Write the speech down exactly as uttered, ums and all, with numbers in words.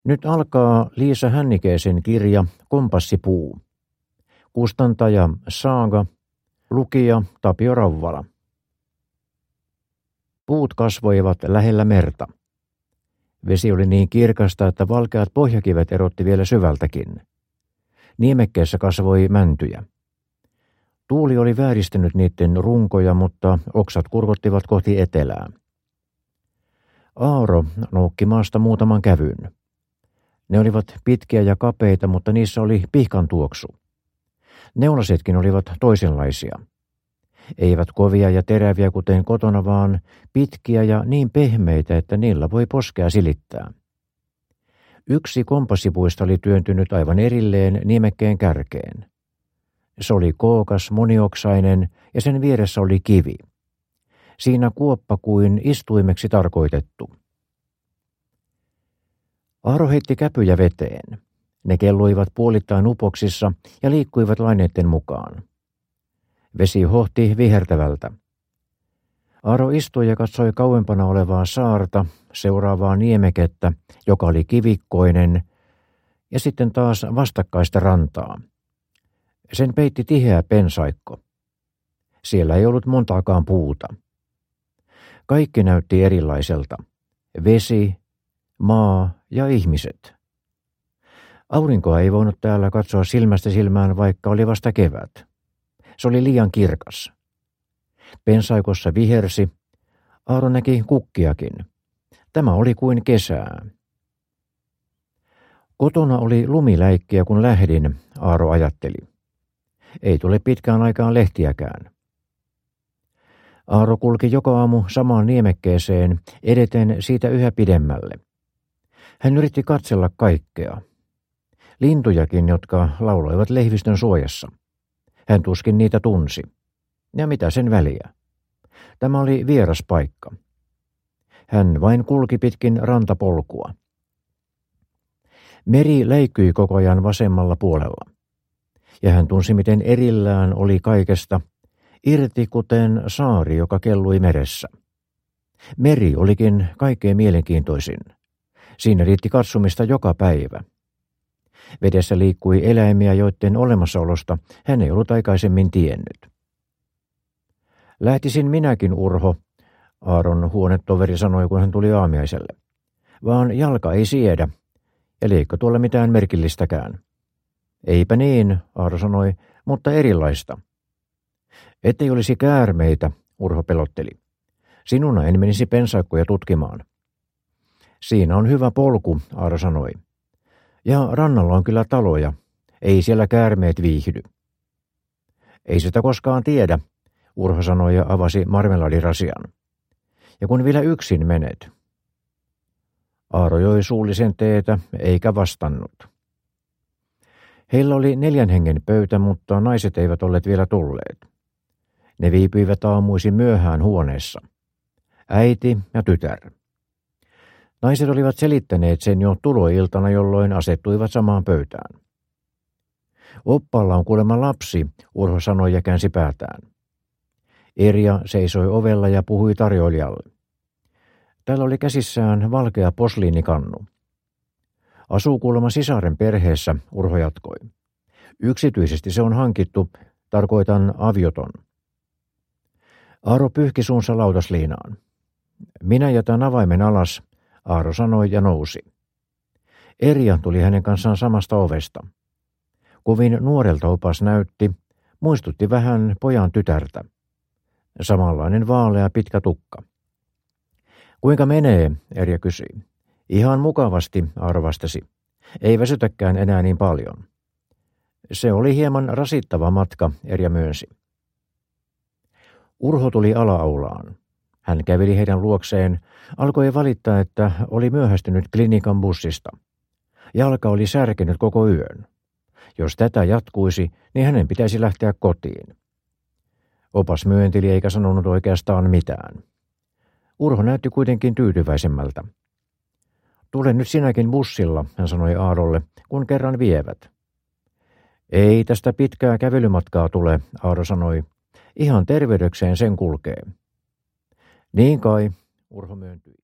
Nyt alkaa Liisa Hännikeisen kirja Kompassipuu. Kustantaja Saaga, lukija Tapio Rauvala. Puut kasvoivat lähellä merta. Vesi oli niin kirkasta, että valkeat pohjakivet erotti vielä syvältäkin. Niemekkeessä kasvoi mäntyjä. Tuuli oli vääristänyt niiden runkoja, mutta oksat kurkottivat kohti etelää. Aaro noukki maasta muutaman kävyn. Ne olivat pitkiä ja kapeita, mutta niissä oli pihkan tuoksu. Neulasetkin olivat toisenlaisia. Eivät kovia ja teräviä kuten kotona, vaan pitkiä ja niin pehmeitä, että niillä voi poskea silittää. Yksi kompassipuista oli työntynyt aivan erilleen niemekkeen kärkeen. Se oli kookas, monioksainen ja sen vieressä oli kivi. Siinä kuoppa kuin istuimeksi tarkoitettu. Aaro heitti käpyjä veteen. Ne kelluivat puolittain upoksissa ja liikkuivat laineiden mukaan. Vesi hohti vihertävältä. Aaro istui ja katsoi kauempana olevaa saarta, seuraavaa niemekettä, joka oli kivikkoinen, ja sitten taas vastakkaista rantaa. Sen peitti tiheä pensaikko. Siellä ei ollut montaakaan puuta. Kaikki näytti erilaiselta. Vesi, maa ja ihmiset. Aurinkoa ei voinut täällä katsoa silmästä silmään, vaikka oli vasta kevät. Se oli liian kirkas. Pensaikossa vihersi. Aaro näki kukkiakin. Tämä oli kuin kesää. Kotona oli lumiläikkiä, kun lähdin, Aaro ajatteli. Ei tule pitkään aikaan lehtiäkään. Aaro kulki joka aamu samaan niemekkeeseen, edeten siitä yhä pidemmälle. Hän yritti katsella kaikkea. Lintujakin, jotka lauloivat lehdistön suojassa. Hän tuskin niitä tunsi. Ja mitä sen väliä? Tämä oli vieras paikka. Hän vain kulki pitkin rantapolkua. Meri leikkyi koko ajan vasemmalla puolella. Ja hän tunsi, miten erillään oli kaikesta, irti kuten saari, joka kellui meressä. Meri olikin kaikkein mielenkiintoisin. Siinä riitti katsomista joka päivä. Vedessä liikkui eläimiä, joiden olemassaolosta hän ei ollut aikaisemmin tiennyt. Lähtisin minäkin, Urho, Aaron huonetoveri sanoi, kun hän tuli aamiaiselle. Vaan jalka ei siedä, eli eikö tuolla mitään merkillistäkään. Eipä niin, Aaro sanoi, mutta erilaista. Ettei olisi käärmeitä, Urho pelotteli. Sinuna en menisi pensaikkoja tutkimaan. Siinä on hyvä polku, Aaro sanoi. Ja rannalla on kyllä taloja. Ei siellä käärmeet viihdy. Ei sitä koskaan tiedä, Urho sanoi ja avasi marmeladirasian. Ja kun vielä yksin menet. Aaro joi suullisen teetä eikä vastannut. Heillä oli neljän hengen pöytä, mutta naiset eivät olleet vielä tulleet. Ne viipyivät aamuisin myöhään huoneessa. Äiti ja tytär. Naiset olivat selittäneet sen jo tuloiltana, jolloin asettuivat samaan pöytään. Oppaalla on kuulemma lapsi, Urho sanoi ja käänsi päätään. Erja seisoi ovella ja puhui tarjoilijalle. Täällä oli käsissään valkea posliinikannu. Asuu kuulemma sisaren perheessä, Urho jatkoi. Yksityisesti se on hankittu, tarkoitan avioton. Aaro pyyhki suunsa lautasliinaan. Minä jätän avaimen alas, Aaro sanoi ja nousi. Erja tuli hänen kanssaan samasta ovesta. Kovin nuorelta opas näytti, muistutti vähän pojan tytärtä. Samanlainen vaalea pitkä tukka. Kuinka menee, Erja kysyi. Ihan mukavasti, Aaro vastasi. Ei väsytäkään enää niin paljon. Se oli hieman rasittava matka, Erja myönsi. Urho tuli ala-aulaan. Hän käveli heidän luokseen, alkoi valittaa, että oli myöhästynyt klinikan bussista. Jalka oli särkenyt koko yön. Jos tätä jatkuisi, niin hänen pitäisi lähteä kotiin. Opas myönteli eikä sanonut oikeastaan mitään. Urho näytti kuitenkin tyytyväisemmältä. Tule nyt sinäkin bussilla, hän sanoi Aarolle, kun kerran vievät. Ei tästä pitkää kävelymatkaa tule, Aaro sanoi. Ihan terveydekseen sen kulkee. Niin kai, Urho myöntyi.